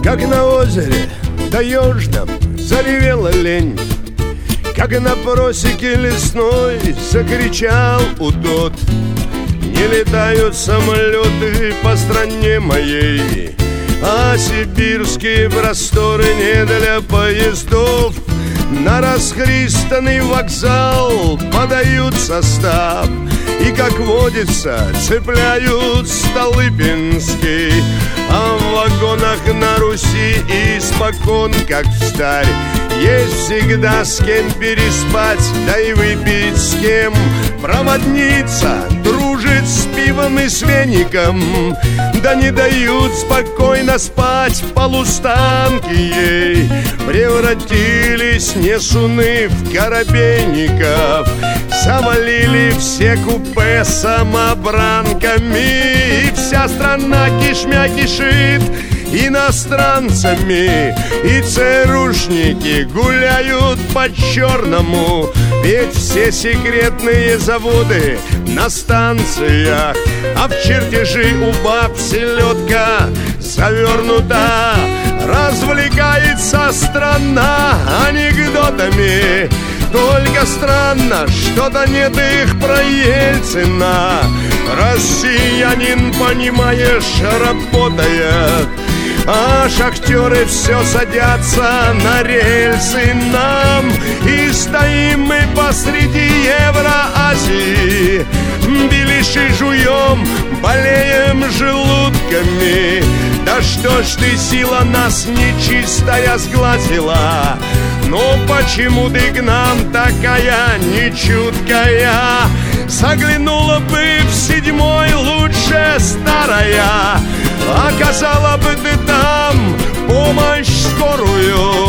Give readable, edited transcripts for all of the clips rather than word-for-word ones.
Как на озере таежном заревела лень, как на просеке лесной закричал удод. Не летают самолеты по стране моей, а сибирские просторы не для поездов. На расхристанный вокзал подают состав, и, как водится, цепляют Столыпинский. А в вагонах на Руси испокон, как встарь, есть всегда с кем переспать, да и выпить с кем. Проводница дружит с пивом и с веником, да не дают спокойно спать полустанки ей. Превратились несуны в коробейников, завалили все купе самобранками, и вся страна кишмя кишит иностранцами, и ЦРУшники гуляют по-черному. Ведь все секретные заводы на станциях, а в чертежи у баб селедка завернута. Развлекается страна анекдотами, только странно, что-то нет их про Ельцина. Россиянин, понимаешь, работает, а шахтеры все садятся на рельсы нам. И стоим мы посреди Евроазии, беляши жуем, болеем желудками. Да что ж ты, сила, нас нечистая сглазила? Ну почему ты к нам такая нечуткая? Заглянула бы в седьмой лучше старая, оказала бы ты там помощь скорую.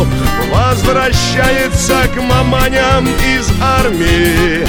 Возвращается к маманям из армии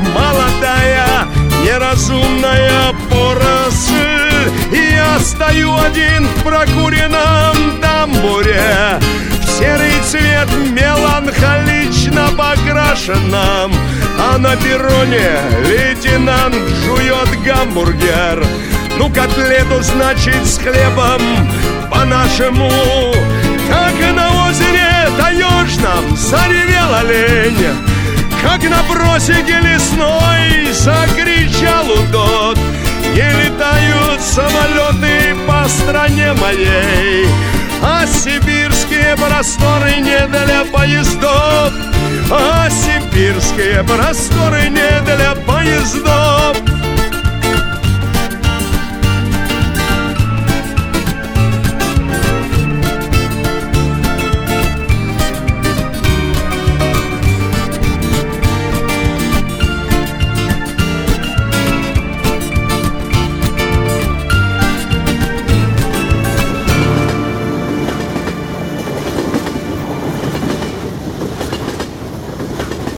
молодая неразумная поросль. И я стою один в прокуренном тамбуре, в серый цвет меланхолично покрашенном, а на перроне лейтенант жует гамбургер. Ну, котлету, значит, с хлебом по-нашему. Как на озере таежном заревела лень, как на просеке лесной закричал удод. Не летают самолеты по стране моей, а сибирские просторы не для поездов, а сибирские просторы не для поездов.